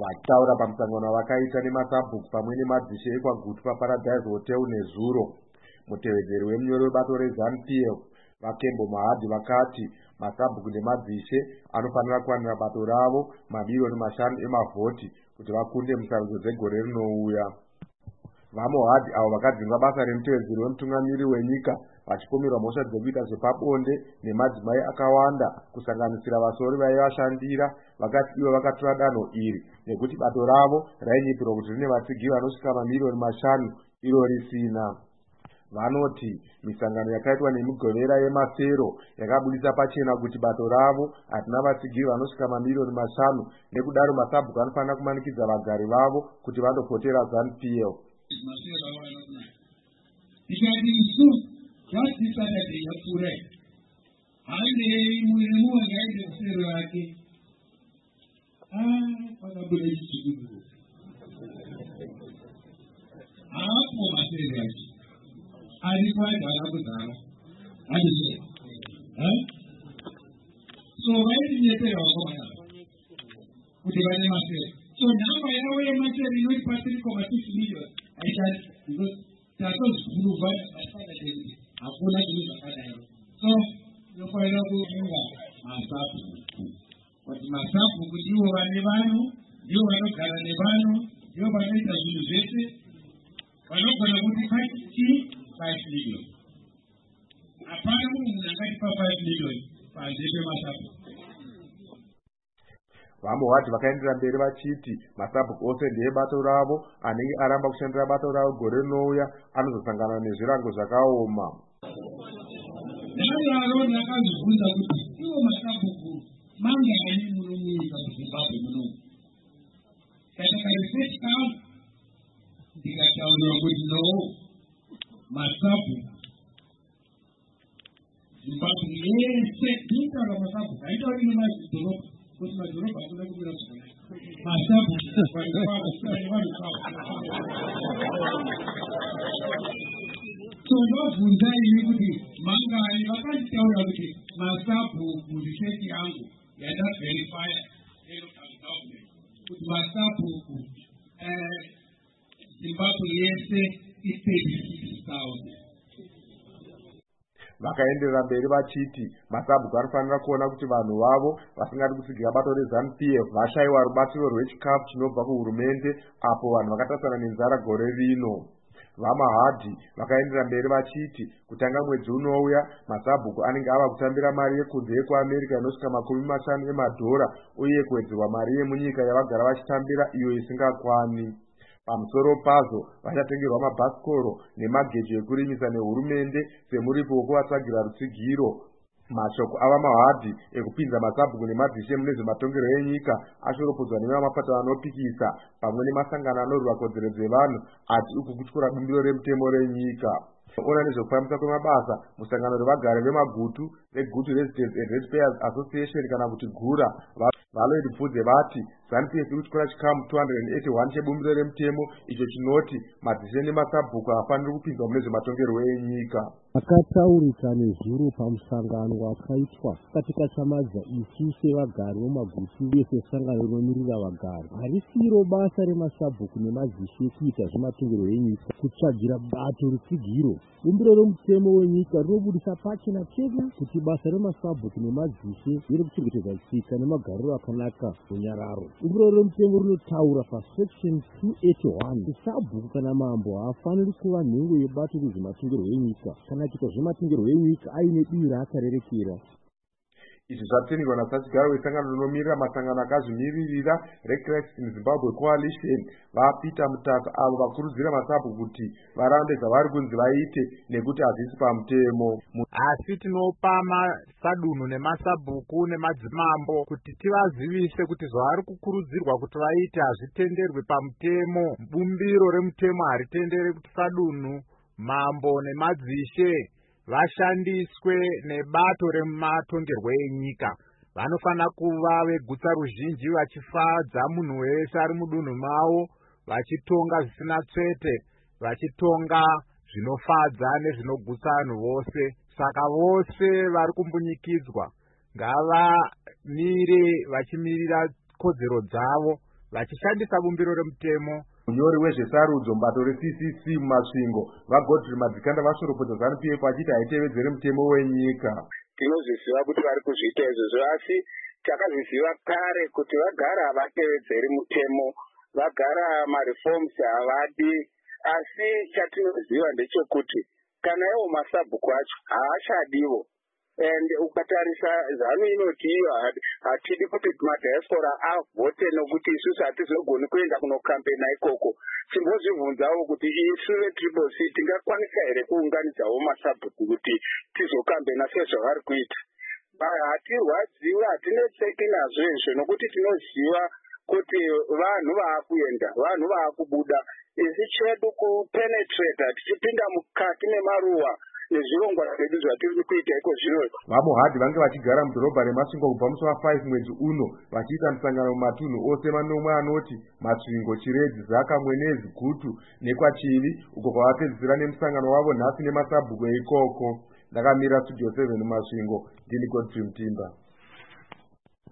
Vachitaura pamusangano wakaita nemasabhuku pamwe nemadzishe ekwaGutu paParadise Hotel nezuro, mutevedzeri wemunyori webato reZANU-PF Vakembo Mahadhi vakati masabhuku nemadzishe anofanira kuwanira bato ravo mabhirioni 5 emavhoti kuti vakunde musarudzo dzegore rinouya. VaMohadhi avo vakadzingwa basa remutevedzeri wemutungamiri wenyika vachipomerwa mhosva dzekuita zvepabonde nemadzimai akawanda kusanganisira vasori vaivashandira, vakati ivo vakatora danho iri nekuti bato ravo rainyipirwa kuti rine vatsigiri vanosvika mamiliyoni 5 iro risina. Vanoti misangano yakaitwa nemigovera yemasero yakabudisa pachena kuti bato ravo hatina vatsigiri vanosvika mamiliyoni 5, nekudaro masabhuku anofanira kumanikidza vagari vavo kuti vandopotera ZANU-PF. So now I know a matter in which person for 6 million. I can because prove so you find out but myself with you are Nevano, you are not Caranevano, you are not university, but not going to be 5 million. Apparently, I 5 million. VaMohadhi vakaenderera mberi vachiti masabhuku ose ndeebato ravo, anenge aramba kushandira bato ravo gore rinouya anozosangana nezvirango zvakaoma. Vakaenderera mberi vachiti masabhuku anofanira kuona kuti vanhu vavo vasingadi kutsigira bato reZANU-PF vashayiwa rubatsiro rwechikafu chinobva kuhurumende apo vanhu vakatasana nenzara gore rino. VaMohadhi vakaenderera mberi vachiti kutanga mwedzi unouya masabhuku anenge ava kutambira mari yekunze yekuAmerica inosvika $50 emadhora uye kuwedzerwa mari yemunyika yavagara vachitambira iyo isingakwani. Pamusoro pazvo vachatengerwa mabhasikoro nemagejo ekurimisa nehurumende semuripo wekuvatsagira rutsigiro. Mashoko avaMohadhi ekupinza masabhuku nemadzishe mune zvematongerwo enyika ashoropodzwa nevamapatano anopikisa pamwe nemasangano anorwira kodzero dzevanhu ati uku kutyora bumbiro remutemo renyika. Ona nezvekufambisa kwemabasa musangano revagari vemagutu reGutu Residents and Ratepayers Association kana kuti GURA Valoid Pfudze vati ZANU-PF iri kutyora chikamu 281 chebumbiro remutemo icho chinoti madzishe nemasabhuku hafaniri kupinzwa mune zvematongerwo enyika. Akataurika nezuro pamusangano wakaitwa katika chamadza isu sevagari vemagutu uye sesangano rinomirira vagari. Harisiro basa remasabhuku nemadzishe kuita zvematongerwo enyika kutsvagira bato rutsigiro. Bumbiro remutemo wenyika rinobudisa pachena chena kuti basa remasabhuku nemadzishe riri kuchengetedza tsika nemagariro akanaka munyararo. Bumbiro remutemo rinotaura pasection 281 kuti sabhuku kana mambo haafaniri kuva nhengo yebato rezvematongerwo enyika kana kuita zvematongerwo enyika aine dii raakarerekera. Izvi zvatsinirwa naSachigaro wesangano rinomirira masangano akazvimiririra reCrisis in Zimbabwe Coalition vaPeter Mutasa avo vakurudzira masabhuku kuti varambe zvavari kunzi vaite nekuti hazvisi pamutemo. Asi tinopa masadunhu nemasabhuku nemadzimambo kuti tivazivise kuti zvavari kukurudzirwa kuti vaite hazvitenderwi pamutemo. Bumbiro remutemo haritendere kuti sadunhu, mambo nemadzishe vashandiswe nebato rematongerwo enyika. Vanofanira kuva vegutsa ruzhinji vachifadza munhu wese ari mudunhu mavo, vachitonga zvisina tsvete, vachitonga zvinofadza nezvinogutsa vanhu vose. Saka vose vari kumbunyikidzwa ngavamire vachimirira kodzero dzavo vachishandisa bumbiro remutemo. Munyori wezvesarudzo mubato reCCC mumasvingo vaGodfrey Madzikanda vashoropodza ZANU-PF achiti haitevedzere mutemo wenyika. Tinozviziva kuti vari kuzviita izvozvo, asi takazviziva kare kuti vagara havatevedzeri mutemo, vagara mareforms havadi. Asi chatinoziva ndechekuti kana iwo masabhuku acho haachadiwo. And ukatarisa ZANU inoti iyo hatidi kuti madiaspora avhote nokuti isusu hatizogoni kuenda kunokampena ikoko. Timbozvibvunzawo kuti isu veTriple C tingakwanisa here kuunganidzawo masabhuku kuti tizokampena sezvavari kuita. Hatirwadziwi, hatinetseki nazvo izvo nokuti tinoziva kuti vanhu vaakuenda, vanhu vaakubuda. Isi chedu kupenetrate, tichipinda mukati memaruwa nezvirongwa zvedu zvatiri kuita iko zvino. VaMuhadhi vange vachigara mudhorobha reMasvingo kubva musi wa5 mwedzi uno vachiita musangano mumatunhu ose manomwe anoti Masvingo, Chiredzi, Zaka, Mwenezi, Gutu neKwachivi, uko kwavapedzisira nemusangano wavo nhasi nemasabhuku eikoko. Ndakamira Studio 7 muMasvingo, ndini Godfrey Mutimba.